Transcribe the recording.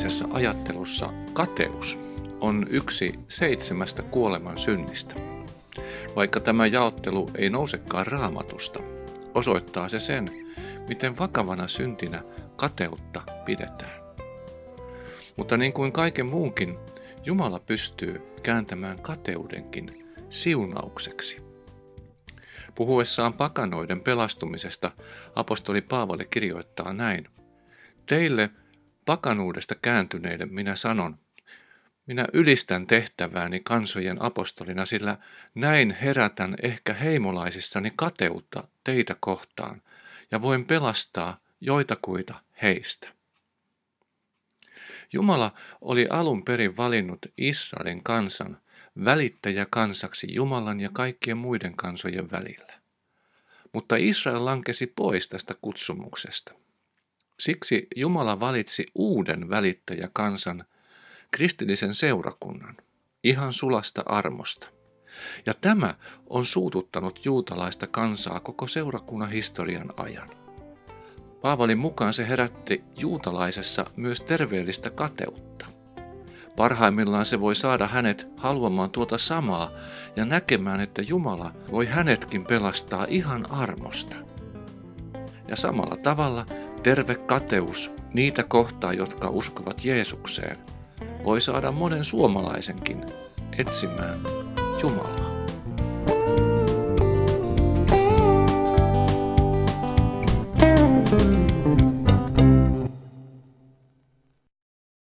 Juutalaisessa ajattelussa kateus on yksi 7 kuoleman synnistä. Vaikka tämä jaottelu ei nousekaan Raamatusta, osoittaa se sen, miten vakavana syntinä kateutta pidetään. Mutta niin kuin kaiken muunkin, Jumala pystyy kääntämään kateudenkin siunaukseksi. Puhuessaan pakanoiden pelastumisesta apostoli Paavali kirjoittaa näin: Teille pakanuudesta kääntyneille minä sanon, minä ylistän tehtävääni kansojen apostolina, sillä näin herätän ehkä heimolaisissani kateutta teitä kohtaan ja voin pelastaa joitakuita heistä. Jumala oli alun perin valinnut Israelin kansan välittäjäkansaksi Jumalan ja kaikkien muiden kansojen välillä. Mutta Israel lankesi pois tästä kutsumuksesta. Siksi Jumala valitsi uuden välittäjäkansan, kristillisen seurakunnan, ihan sulasta armosta. Ja tämä on suututtanut juutalaista kansaa koko seurakunnan historian ajan. Paavalin mukaan se herätti juutalaisessa myös terveellistä kateutta. Parhaimmillaan se voi saada hänet haluamaan tuota samaa ja näkemään, että Jumala voi hänetkin pelastaa ihan armosta. Ja samalla tavalla terve kateus niitä kohtaan, jotka uskovat Jeesukseen, voi saada monen suomalaisenkin etsimään Jumalaa.